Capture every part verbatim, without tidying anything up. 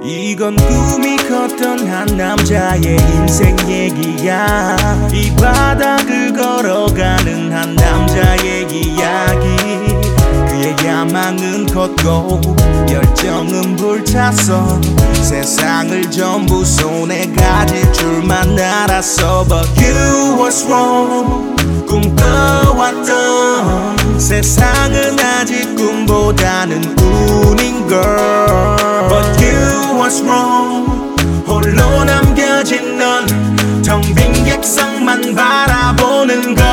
이건 꿈이 컸던 한 남자의 인생 얘기야. 이 바닥을 걸어가는 한 남자의 이야기. 그의 야망은 컸고 열정은 불탔어. 세상을 전부 손에 가질 줄만 알았어. But you was wrong. 꿈꿔왔던 세상은 아직 꿈보다는 운인 girl. But you was wrong. 홀로 남겨진 넌 텅 빈 객석만 바라보는 걸.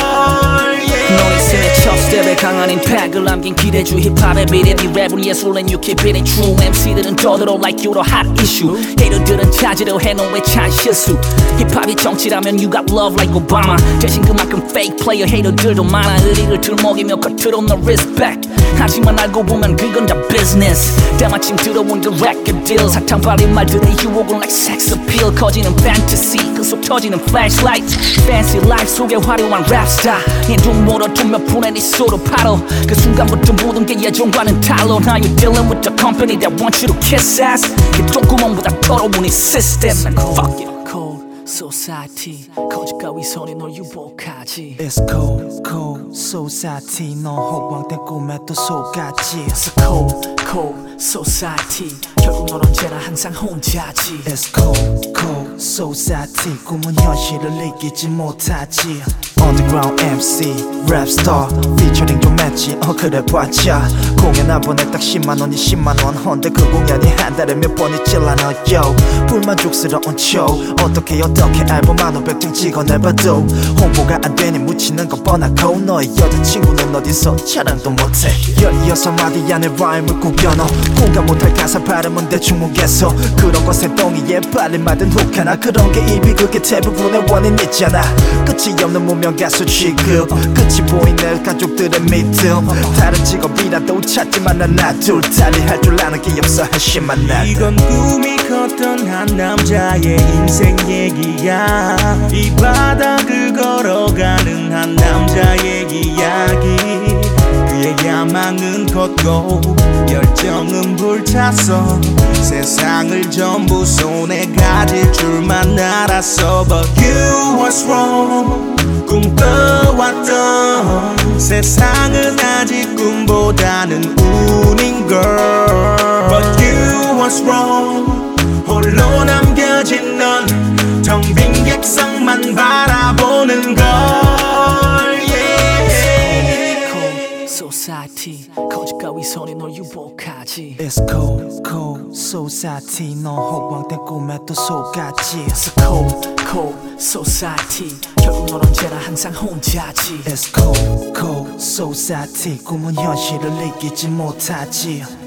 너의 생애 첫 스텝에 강한 임팩을 남긴 기대주 힙합의 미래. 네 랩은 예술 and you keep it true. 엠시들은 떠들어 like you're a hot issue. 헤이터들은 찾으려 해놓은 찬 실수. 힙합이 정치라면 you got love like Obama. 대신 그만큼 fake player 헤이터들도 많아. 의리를 들먹이며 겉으로 너 respect. 하지만 알고 보면 그건 다 business. 때마침 들어온 그 record deal. 사탕발린 말들의 유혹은 like sex appeal. 커지는 fantasy 그 속 터지는 flashlight. Fancy life 속에 화려한 랩스타. 인중 몰아두며 푸는 이 소로 파도. 그 순간부터 모든 게 예전과는 달라. Now you dealing with the company that wants you to kiss ass. 그 똥구멍보다 더러운 이 system. And fuck it. Cold society 거짓 가위 손에 널 유혹하지. It's cold, cold society. 넌 허황된 꿈에 또 속았지. It's a cold, cold society. 결국 넌 언제나 항상 혼자지. It's cold, cold society. 꿈은 현실을 이기지 못하지. Underground 엠씨, 랩스타 featuring 좀 했지. 어 그래 봤자 공연 한 번에 딱 십만 원이 십만 원. 헌데 그 공연이 한 달에 몇 번이 찔러너 yo. 불만족스러운 쇼. 어떻게 어떻게 앨범 한 오백 장 찍어내봐도 홍보가 안 되니 묻히는 건 뻔하고. 너의 여자친구는 어디서 자랑도 못해. 열여섯 마디 안에 라임을 구겨 넣어. 공감 못할 가사 발음은 대충 뭉개서. 그런 것에 똥이에 빨리 만든 훅 하나. 그런 게 입이 그게 대부분의 원인 있잖아. 끝이 없는 무명 가수 취급. 끝이 보이는 가족들의 믿음. 다른 직업이라도 찾지만 난 나둘 달리 할 줄 아는 게 없어 한심한 나들. 이건 꿈이 컸던 한 남자의 인생 얘기야. 이 바닥을 걸어가는 한 남자의 이야기. 그의 야망은 컸고 열정은 불탔어. 세상을 전부 손에 가질 줄만 알았어. But you was wrong. 꿈꿔왔던 세상은 아직 꿈보다는 운인 girl. But you was wrong. 홀로 남겨진 넌 텅 빈 객석만 바라보는 걸. Society 거짓 가위 손에 널 유혹하지. It's cold, cold society. 넌 허황된 꿈에 또 속았지. It's a cold, cold society. 결국 넌 언제나 항상 혼자지. It's cold, cold society. 꿈은 현실을 이기지 못하지.